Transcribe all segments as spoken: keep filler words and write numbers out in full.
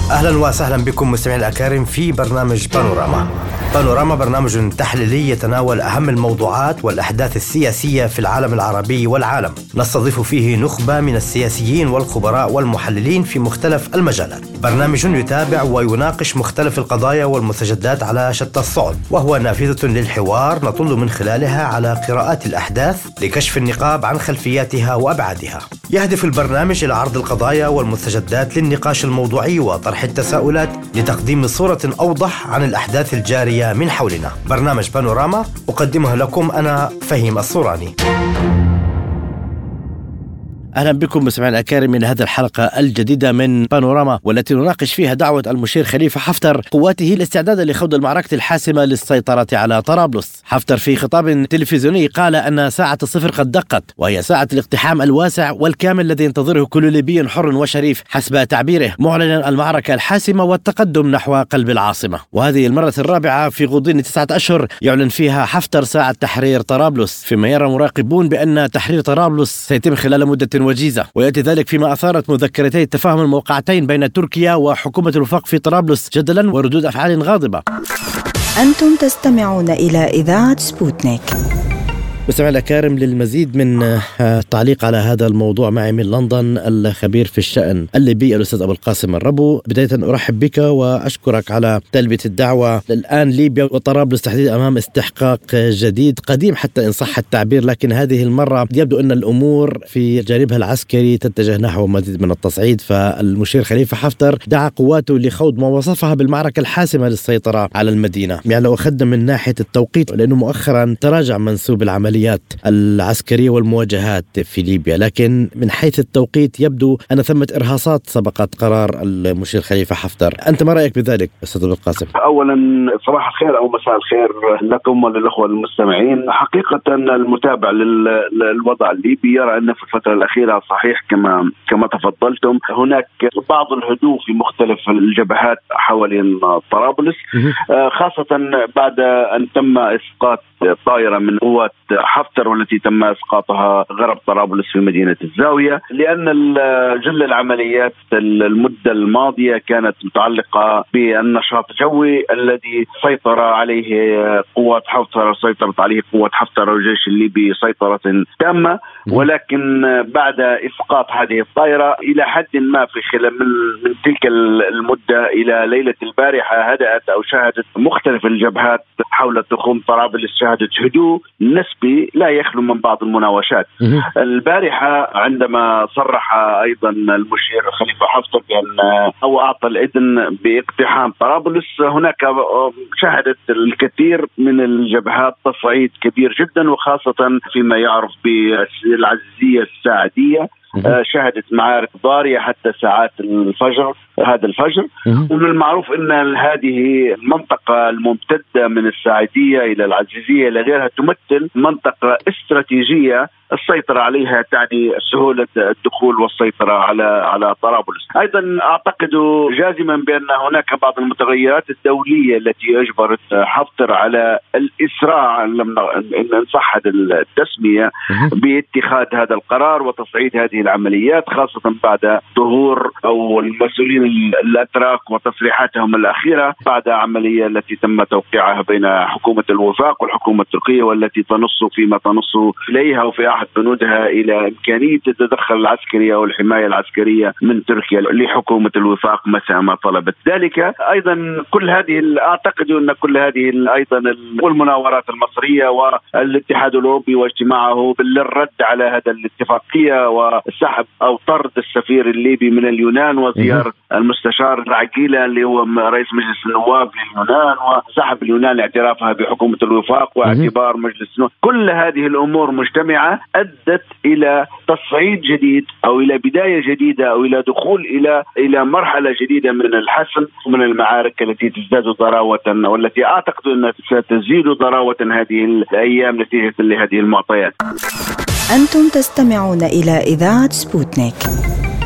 أهلا وسهلا بكم مستمعين الأكارم في برنامج بانوراما. بانوراما برنامج تحليلي يتناول أهم الموضوعات والأحداث السياسية في العالم العربي والعالم. نستضيف فيه نخبة من السياسيين والخبراء والمحللين في مختلف المجالات. برنامج يتابع ويناقش مختلف القضايا والمستجدات على شتى الصعد، وهو نافذة للحوار نطل من خلالها على قراءات الأحداث لكشف النقاب عن خلفياتها وأبعادها. يهدف البرنامج إلى عرض القضايا والمستجدات للنقاش الموضوعي وطرح التساؤلات لتقديم صورة أوضح عن الأحداث الجارية من حولنا. برنامج بانوراما أقدمه لكم أنا فهيم الصوراني. أهلا بكم مستمعينا الأكارم من هذه الحلقة الجديدة من بانوراما، والتي نناقش فيها دعوة المشير خليفة حفتر قواته الاستعداد لخوض المعركة الحاسمة للسيطرة على طرابلس. حفتر في خطاب تلفزيوني قال أن ساعة الصفر قد دقت، وهي ساعة الاقتحام الواسع والكامل الذي ينتظره كل ليبي حر وشريف حسب تعبيره، معلنا المعركة الحاسمة والتقدم نحو قلب العاصمة. وهذه المرة الرابعة في غضون تسعة أشهر يعلن فيها حفتر ساعة تحرير طرابلس، فيما يرى مراقبون بأن تحرير طرابلس سيتم خلال مدة وجيزة. ويأتي ذلك فيما أثارت مذكرتي التفاهم الموقعتين بين تركيا وحكومة الوفاق في طرابلس جدلا وردود أفعال غاضبة. أنتم تستمعون إلى إذاعة سبوتنيك. مستمعينا الأكارم، للمزيد من التعليق على هذا الموضوع معي من لندن الخبير في الشأن الليبي الأستاذ أبو القاسم الربو. بداية أرحب بك وأشكرك على تلبية الدعوة. الآن ليبيا وطرابلس تحديدا أمام استحقاق جديد قديم حتى إن صح التعبير، لكن هذه المرة يبدو أن الأمور في جانبها العسكري تتجه نحو مزيد من التصعيد. فالمشير خليفة حفتر دعا قواته لخوض ما وصفها بالمعركة الحاسمة للسيطرة على المدينة. يعني لو أخذنا من ناحية التوقيت، لأنه مؤخرا تراجع منسوب العملية العسكرية والمواجهات في ليبيا، لكن من حيث التوقيت يبدو أن ثمة إرهاصات سبقت قرار المشير خليفة حفتر. أنت ما رأيك بذلك أستاذ أبو القاسم؟ أولا صباح الخير أو مساء الخير لكم وللأخوة المستمعين. حقيقة المتابع للوضع الليبي يرى أن في الفترة الأخيرة صحيح كما كما تفضلتم هناك بعض الهدوء في مختلف الجبهات حوالين طرابلس، خاصة بعد أن تم إسقاط طائرة من قوات حفتر والتي تم إسقاطها غرب طرابلس في مدينة الزاوية، لأن جل العمليات المدة الماضية كانت متعلقة بالنشاط الجوي الذي سيطر عليه قوات حفتر، سيطرت عليه قوات حفتر والجيش الليبي سيطرة تامة. ولكن بعد إسقاط هذه الطائرة إلى حد ما في خلال من, من تلك المدة إلى ليلة البارحة هدأت أو شهدت مختلف الجبهات حول تخوم طرابلس شهدت هدوء نسبي لا يخلو من بعض المناوشات. البارحة عندما صرح أيضا المشير خليفة حفتر بأن أو أعطى الإذن باقتحام طرابلس، هناك شهدت الكثير من الجبهات تصعيد كبير جدا، وخاصة فيما يعرف بالعزيزية الساعدية شهدت معارك ضارية حتى ساعات الفجر هذا الفجر. ومن المعروف أن هذه المنطقة الممتدة من الساعدية إلى العزيزية إلى غيرها تمثل منطقة استراتيجية السيطرة عليها تعني سهولة الدخول والسيطرة على على طرابلس. أيضا أعتقد جازما بأن هناك بعض المتغيرات الدولية التي أجبرت حفتر على الإسراع إن صح التسمية باتخاذ هذا القرار وتصعيد هذه العمليات، خاصة بعد ظهور أو المسؤولين الأتراك وتصريحاتهم الأخيرة بعد عملية التي تم توقيعها بين حكومة الوفاق والحكومة التركية، والتي تنص فيما تنص إليها وفي أحد بنودها إلى إمكانية التدخل العسكري أو الحماية العسكرية من تركيا لحكومة الوفاق متى ما طلبت ذلك. أيضا كل هذه أعتقد أن كل هذه أيضا والمناورات المصرية والاتحاد الأوروبي واجتماعه للرد على هذا الاتفاقية وسحب أو طرد السفير الليبي من اليونان وزيارة المستشار العقيلة اللي هو رئيس مجلس النواب لليونان وسحب اليونان اعترافها بحكومة الوفاق واعتبار مجلس النواب. كل هذه الأمور مجتمعة أدت إلى تصعيد جديد أو إلى بداية جديدة أو إلى دخول إلى إلى مرحلة جديدة من الحسم ومن المعارك التي تزداد ضراوة والتي أعتقد أنها ستزيد ضراوة هذه الأيام نتيجة لهذه المعطيات. أنتم تستمعون إلى إذاعة سبوتنيك.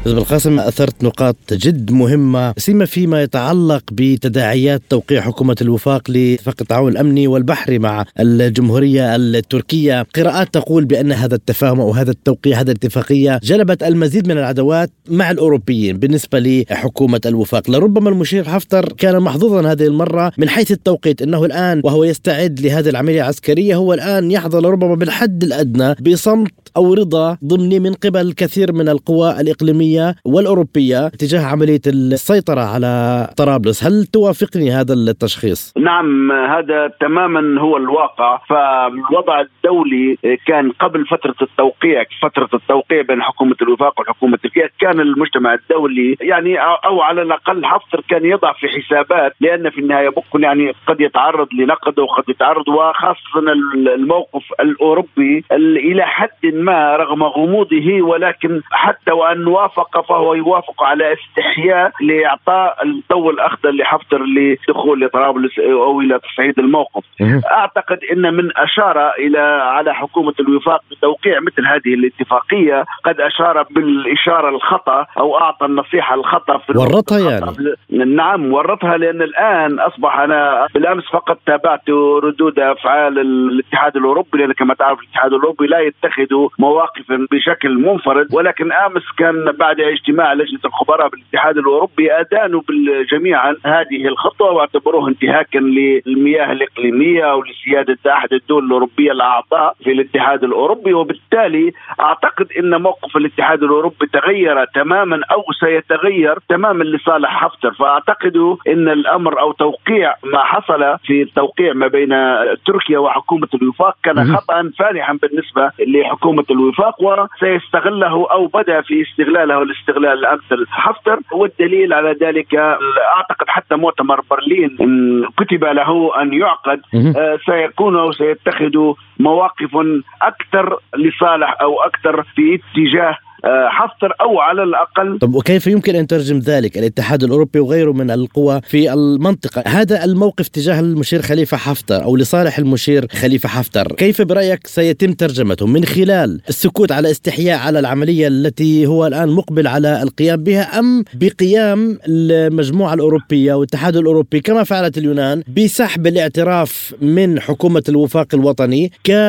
أستاذ بالقاسم، أثرت نقاط جد مهمة سيما فيما يتعلق بتداعيات توقيع حكومة الوفاق لاتفاق التعاون الأمني والبحري مع الجمهورية التركية. قراءات تقول بأن هذا التفاهم أو هذا التوقيع، هذه الاتفاقية جلبت المزيد من العداوات مع الأوروبيين بالنسبة لحكومة الوفاق. لربما المشير حفتر كان محظوظا هذه المرة من حيث التوقيت، أنه الآن وهو يستعد لهذه العملية العسكرية هو الآن يحظى لربما بالحد الأدنى بصمت أو رضا ضمني من قبل كثير من القوى الإقليمية والأوروبية تجاه عملية السيطرة على طرابلس. هل توافقني هذا التشخيص؟ نعم، هذا تماما هو الواقع. فالوضع الدولي كان قبل فترة التوقيع فترة التوقيع بين حكومة الوفاق وحكومة تركيا، كان المجتمع الدولي يعني أو على الأقل حفتر كان يضع في حسابات، لأن في النهاية ممكن يعني قد يتعرض لنقد وقد يتعرض، وخاصة الموقف الأوروبي إلى حد ما رغم غموضه، ولكن حتى وأن وافق فهو يوافق على استحياء لإعطاء الضوء الأخضر لحفتر لدخول لطرابلس أو إلى تصعيد الموقف. أعتقد أن من أشار إلى على حكومة الوفاق بتوقيع مثل هذه الاتفاقية قد أشار بالإشارة الخطأ أو أعطى النصيحة الخطأ في ورطها يعني. نعم ورطها، لأن الآن أصبح أنا بالأمس فقط تابعت ردود أفعال الاتحاد الأوروبي، لأن كما تعرف الاتحاد الأوروبي لا يتخذ مواقفا بشكل منفرد، ولكن أمس كان بعد اجتماع لجنة الخبراء بالاتحاد الأوروبي أدانوا جميعا هذه الخطوة واعتبروه انتهاكا للمياه الإقليمية ولسيادة أحد الدول الأوروبية الأعضاء في الاتحاد الأوروبي. وبالتالي أعتقد أن موقف الاتحاد الأوروبي تغير تماما أو سيتغير تماما لصالح حفتر. فأعتقد أن الأمر أو توقيع ما حصل في التوقيع ما بين تركيا وحكومة الوفاق كان خطأ فادحا بالنسبة لحكومة الوفاق، وسيستغله أو بدأ في استغلاله الاستغلال الأمثل حفتر. والدليل على ذلك أعتقد حتى مؤتمر برلين كتب له أن يعقد سيكون أو سيتخذ مواقف أكثر لصالح أو أكثر في اتجاه حفتر أو على الأقل. طب وكيف يمكن أن ترجم ذلك الاتحاد الأوروبي وغيره من القوى في المنطقة هذا الموقف تجاه المشير خليفة حفتر أو لصالح المشير خليفة حفتر؟ كيف برأيك سيتم ترجمته من خلال السكوت على استحياء على العملية التي هو الآن مقبل على القيام بها، أم بقيام المجموعة الأوروبية والاتحاد الأوروبي كما فعلت اليونان بسحب الاعتراف من حكومة الوفاق الوطني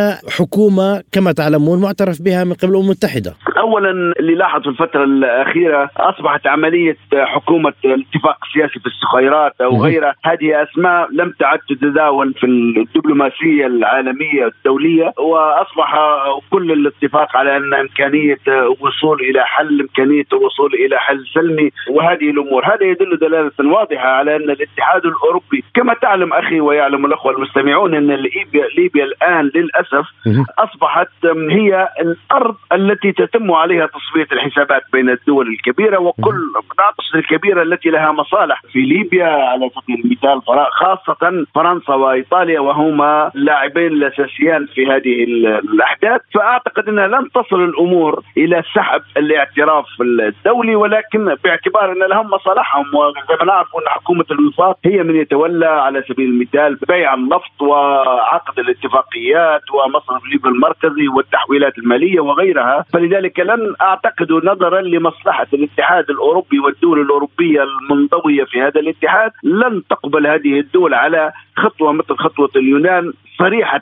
كحكومة كما تعلمون معترف بها من قبل الأمم المتحدة؟ أولا اللي لاحظ في الفترة الأخيرة أصبحت عملية حكومة الاتفاق السياسي في الصخيرات أو غيرها، هذه أسماء لم تعد تتداول في الدبلوماسية العالمية الدولية، وأصبح كل الاتفاق على أن إمكانية وصول إلى حل إمكانية الوصول إلى حل سلمي وهذه الأمور. هذا يدل دلالة واضحة على أن الاتحاد الأوروبي كما تعلم أخي ويعلم الأخوة المستمعون أن ليبيا, ليبيا الآن للأسف أصبحت هي الأرض التي تتم عليها تصفية الحسابات بين الدول الكبيرة، وكل الدول الكبيرة التي لها مصالح في ليبيا على سبيل المثال خاصة فرنسا وإيطاليا، وهما اللاعبين الأساسيان في هذه الأحداث. فأعتقد أنها لن تصل الأمور إلى سحب الاعتراف الدولي، ولكن باعتبار أن لهم مصالحهم، وزي ما نعرف أن حكومة الوفاق هي من يتولى على سبيل المثال بيع النفط وعقد الاتفاقيات ومصرف ليبيا المركزي والتحويلات المالية وغيرها. فلذلك لن أعتقد نظرا لمصلحة الاتحاد الأوروبي والدول الأوروبية المنضوية في هذا الاتحاد لن تقبل هذه الدول على خطوة مثل خطوة اليونان صريحة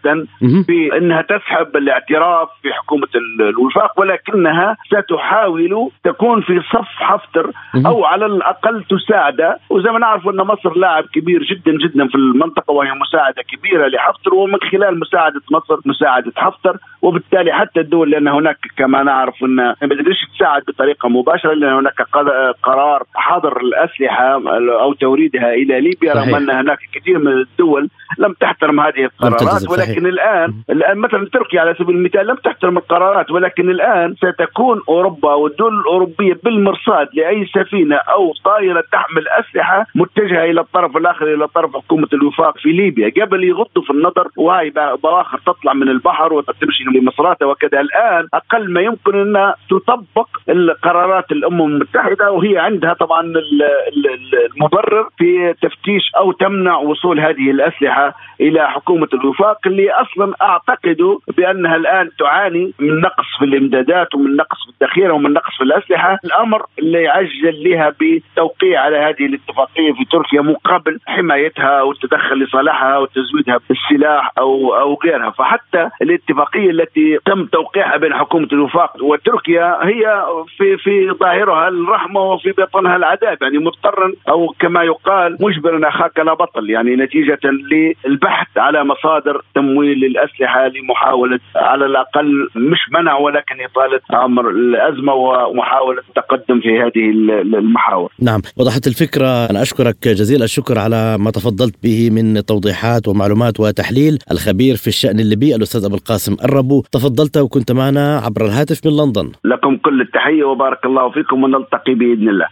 في أنها تسحب الاعتراف في حكومة الوفاق، ولكنها ستحاول تكون في صف حفتر أو على الأقل تساعد. وزي ما نعرف أن مصر لاعب كبير جدا جدا في المنطقة، وهي مساعدة كبيرة لحفتر، ومن خلال مساعدة مصر مساعدة حفتر. وبالتالي حتى الدول، لأن هناك كما نعرف أن ما تقدرش تساعد بطريقة مباشرة، لأن هناك قرار حظر الأسلحة أو توريدها إلى ليبيا، رغم أن هناك كثير من الدول لم تحترم هذه القرارات. ولكن الآن الآن مثلا تركيا على سبيل المثال لم تحترم القرارات، ولكن الآن ستكون أوروبا والدول الأوروبية بالمرصاد لأي سفينة أو طائرة تحمل أسلحة متجهة إلى الطرف الآخر، إلى طرف حكومة الوفاق في ليبيا، قبل يغضوا في النظر وهي بواخر تطلع من البحر وتمشي لمصراتها وكذا. الآن أقل ما يمكن أن تطبق القرارات الأمم المتحدة، وهي عندها طبعا المبرر في تفتيش أو تمنع وصول هذه الأسلحة الأسلحة إلى حكومة الوفاق اللي أصلا أعتقد بأنها الآن تعاني من نقص في الإمدادات ومن نقص في الذخيرة ومن نقص في الأسلحة. الأمر اللي عجل لها بتوقيع على هذه الاتفاقية في تركيا مقابل حمايتها والتدخل لصالحها وتزويدها بالسلاح أو أو غيرها. فحتى الاتفاقية التي تم توقيعها بين حكومة الوفاق وتركيا هي في في ظاهرها الرحمة وفي بطنها العذاب، يعني مضطرا أو كما يقال مجبرا أخاك لا بطل، يعني نتيجة للبحث على مصادر تمويل للأسلحة لمحاولة على الأقل مش منع ولكن إطالة أمر الأزمة ومحاولة التقدم في هذه المحاور. نعم، وضحت الفكرة. أنا أشكرك جزيل الشكر على ما تفضلت به من توضيحات ومعلومات وتحليل. الخبير في الشأن الليبي الأستاذ أبو القاسم الربو، تفضلت وكنت معنا عبر الهاتف من لندن. لكم كل التحية وبارك الله فيكم ونلتقي بإذن الله.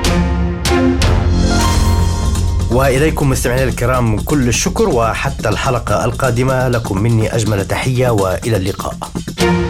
وإليكم مستمعينا الكرام كل الشكر، وحتى الحلقة القادمة لكم مني أجمل تحية وإلى اللقاء.